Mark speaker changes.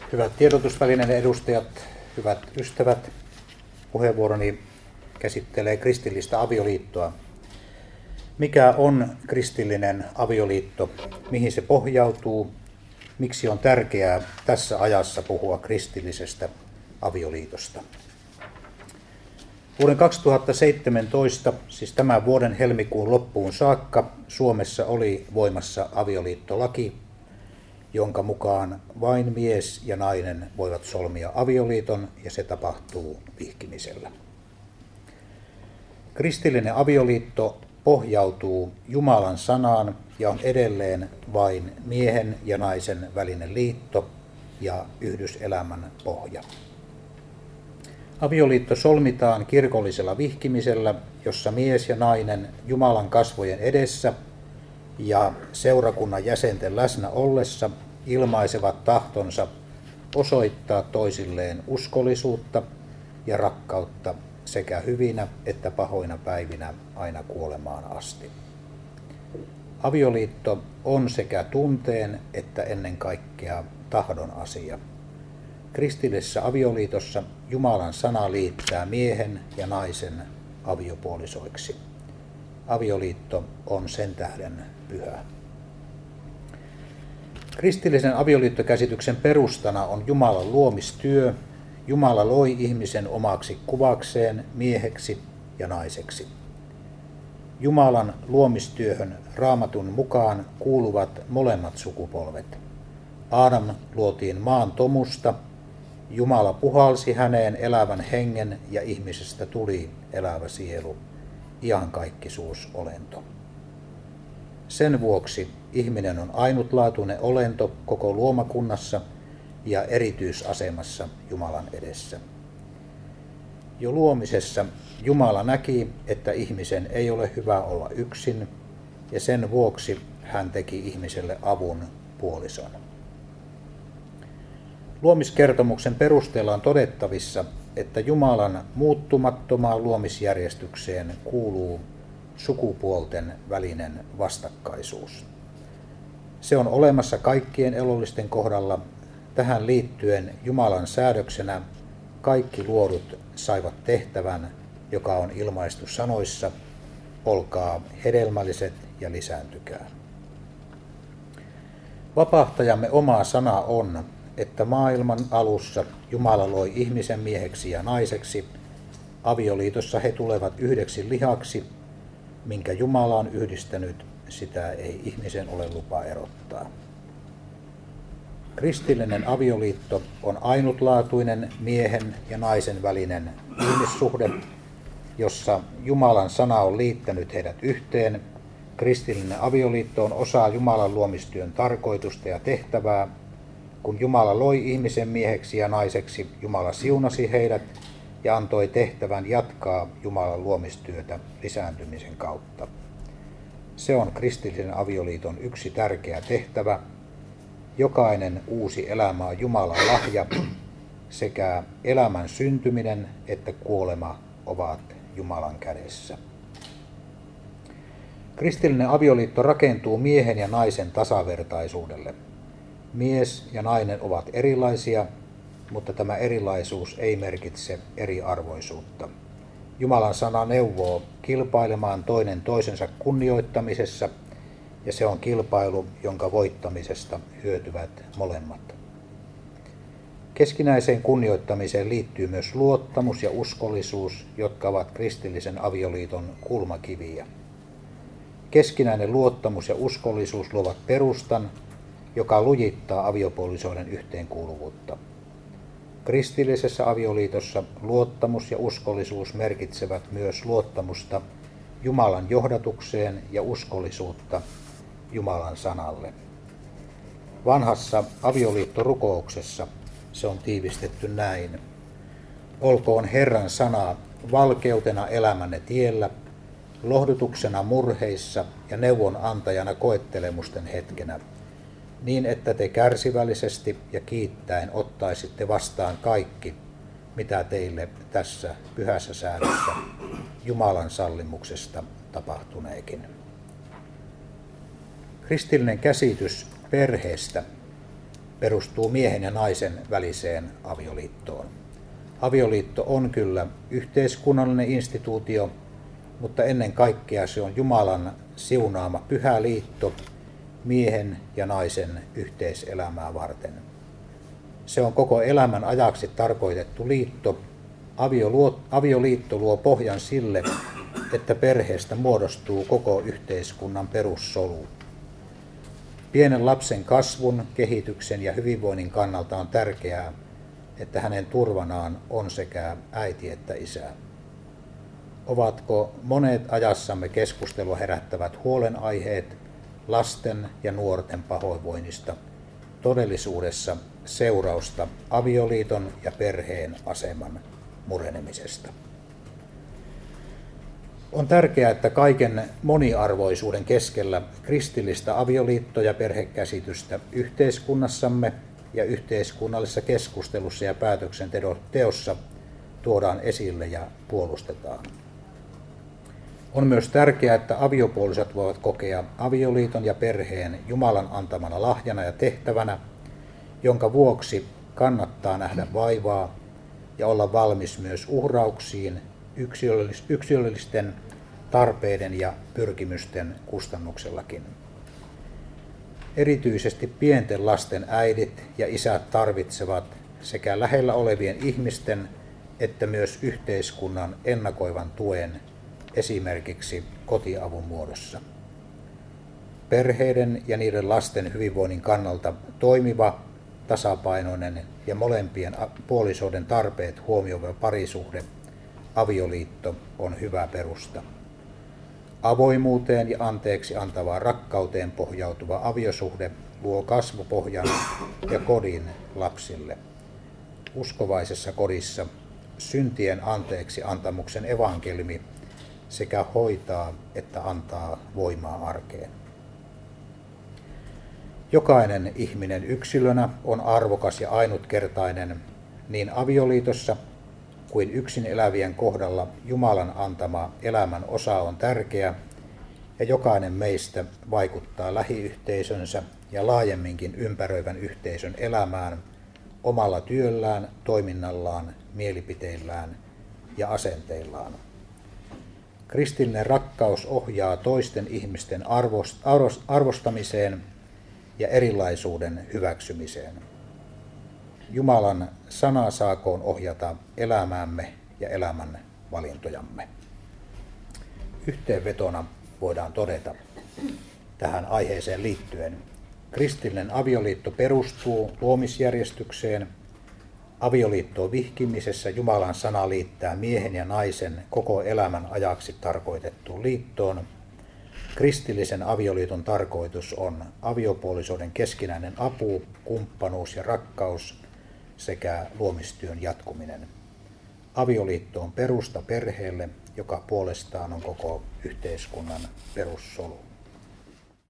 Speaker 1: Hyvät tiedotusvälineiden edustajat, hyvät ystävät, puheenvuoroni käsittelee kristillistä avioliittoa. Mikä on kristillinen avioliitto? Mihin se pohjautuu? Miksi on tärkeää tässä ajassa puhua kristillisestä avioliitosta? Vuoden 2017, siis tämän vuoden helmikuun loppuun saakka, Suomessa oli voimassa avioliittolaki, jonka mukaan vain mies ja nainen voivat solmia avioliiton, ja se tapahtuu vihkimisellä. Kristillinen avioliitto pohjautuu Jumalan sanaan ja on edelleen vain miehen ja naisen välinen liitto ja yhdyselämän pohja. Avioliitto solmitaan kirkollisella vihkimisellä, jossa mies ja nainen Jumalan kasvojen edessä ja seurakunnan jäsenten läsnä ollessa ilmaisevat tahtonsa osoittaa toisilleen uskollisuutta ja rakkautta sekä hyvinä että pahoina päivinä aina kuolemaan asti. Avioliitto on sekä tunteen että ennen kaikkea tahdon asia. Kristillisessä avioliitossa Jumalan sana liittää miehen ja naisen aviopuolisoiksi. Avioliitto on sen tähden pyhä. Kristillisen avioliittokäsityksen perustana on Jumalan luomistyö. Jumala loi ihmisen omaksi kuvakseen mieheksi ja naiseksi. Jumalan luomistyöhön Raamatun mukaan kuuluvat molemmat sukupolvet. Aadam luotiin maan tomusta, Jumala puhalsi häneen elävän hengen ja ihmisestä tuli elävä sielu, iankaikkisuusolento. Sen vuoksi ihminen on ainutlaatuinen olento koko luomakunnassa ja erityisasemassa Jumalan edessä. Jo luomisessa Jumala näki, että ihmisen ei ole hyvä olla yksin, ja sen vuoksi hän teki ihmiselle avun, puolison. Luomiskertomuksen perusteella on todettavissa, että Jumalan muuttumattomaan luomisjärjestykseen kuuluu sukupuolten välinen vastakkaisuus. Se on olemassa kaikkien elollisten kohdalla. Tähän liittyen Jumalan säädöksenä kaikki luodut saivat tehtävän, joka on ilmaistu sanoissa: olkaa hedelmälliset ja lisääntykää. Vapahtajamme oma sana on, että maailman alussa Jumala loi ihmisen mieheksi ja naiseksi. Avioliitossa he tulevat yhdeksi lihaksi, minkä Jumala on yhdistänyt, sitä ei ihmisen ole lupa erottaa. Kristillinen avioliitto on ainutlaatuinen miehen ja naisen välinen ihmissuhde, jossa Jumalan sana on liittänyt heidät yhteen. Kristillinen avioliitto on osa Jumalan luomistyön tarkoitusta ja tehtävää. Kun Jumala loi ihmisen mieheksi ja naiseksi, Jumala siunasi heidät ja antoi tehtävän jatkaa Jumalan luomistyötä lisääntymisen kautta. Se on kristillisen avioliiton yksi tärkeä tehtävä. Jokainen uusi elämä on Jumalan lahja, sekä elämän syntyminen että kuolema ovat Jumalan kädessä. Kristillinen avioliitto rakentuu miehen ja naisen tasavertaisuudelle. Mies ja nainen ovat erilaisia, mutta tämä erilaisuus ei merkitse eriarvoisuutta. Jumalan sana neuvoo kilpailemaan toinen toisensa kunnioittamisessa, ja se on kilpailu, jonka voittamisesta hyötyvät molemmat. Keskinäiseen kunnioittamiseen liittyy myös luottamus ja uskollisuus, jotka ovat kristillisen avioliiton kulmakiviä. Keskinäinen luottamus ja uskollisuus luovat perustan, joka lujittaa aviopuolisoiden yhteenkuuluvuutta. Kristillisessä avioliitossa luottamus ja uskollisuus merkitsevät myös luottamusta Jumalan johdatukseen ja uskollisuutta Jumalan sanalle. Vanhassa avioliittorukouksessa se on tiivistetty näin: olkoon Herran sana valkeutena elämänne tiellä, lohdutuksena murheissa ja neuvonantajana koettelemusten hetkenä, niin että te kärsivällisesti ja kiittäen ottaisitte vastaan kaikki, mitä teille tässä pyhässä säädössä Jumalan sallimuksesta tapahtuneekin. Kristillinen käsitys perheestä perustuu miehen ja naisen väliseen avioliittoon. Avioliitto on kyllä yhteiskunnallinen instituutio, mutta ennen kaikkea se on Jumalan siunaama pyhä liitto miehen ja naisen yhteiselämää varten. Se on koko elämän ajaksi tarkoitettu liitto. Avioliitto luo pohjan sille, että perheestä muodostuu koko yhteiskunnan perussolu. Pienen lapsen kasvun, kehityksen ja hyvinvoinnin kannalta on tärkeää, että hänen turvanaan on sekä äiti että isä. Ovatko monet ajassamme keskustelua herättävät huolenaiheet lasten ja nuorten pahoinvoinnista todellisuudessa seurausta avioliiton ja perheen aseman murenemisesta? On tärkeää, että kaiken moniarvoisuuden keskellä kristillistä avioliitto- ja perhekäsitystä yhteiskunnassamme ja yhteiskunnallisessa keskustelussa ja päätöksenteossa tuodaan esille ja puolustetaan. On myös tärkeää, että aviopuolisot voivat kokea avioliiton ja perheen Jumalan antamana lahjana ja tehtävänä, jonka vuoksi kannattaa nähdä vaivaa ja olla valmis myös uhrauksiin yksilöllisten tarpeiden ja pyrkimysten kustannuksellakin. Erityisesti pienten lasten äidit ja isät tarvitsevat sekä lähellä olevien ihmisten että myös yhteiskunnan ennakoivan tuen, esimerkiksi kotiavun muodossa. Perheiden ja niiden lasten hyvinvoinnin kannalta toimiva, tasapainoinen ja molempien puolisoiden tarpeet huomioiva parisuhde, avioliitto, on hyvä perusta. Avoimuuteen ja anteeksi antavaan rakkauteen pohjautuva aviosuhde luo kasvupohjan ja kodin lapsille. Uskovaisessa kodissa syntien anteeksi antamuksen evankeliumi sekä hoitaa että antaa voimaa arkeen. Jokainen ihminen yksilönä on arvokas ja ainutkertainen niin avioliitossa kuin yksin elävien kohdalla. Jumalan antama elämän osa on tärkeä ja jokainen meistä vaikuttaa lähiyhteisönsä ja laajemminkin ympäröivän yhteisön elämään omalla työllään, toiminnallaan, mielipiteillään ja asenteillaan. Kristillinen rakkaus ohjaa toisten ihmisten arvostamiseen ja erilaisuuden hyväksymiseen. Jumalan sana saakoon ohjata elämäämme ja elämän valintojamme. Yhteenvetona voidaan todeta tähän aiheeseen liittyen: kristillinen avioliitto perustuu luomisjärjestykseen. Avioliittoon vihkimisessä Jumalan sana liittää miehen ja naisen koko elämän ajaksi tarkoitettuun liittoon. Kristillisen avioliiton tarkoitus on aviopuolisoiden keskinäinen apu, kumppanuus ja rakkaus sekä luomistyön jatkuminen. Avioliitto on perusta perheelle, joka puolestaan on koko yhteiskunnan perussolu.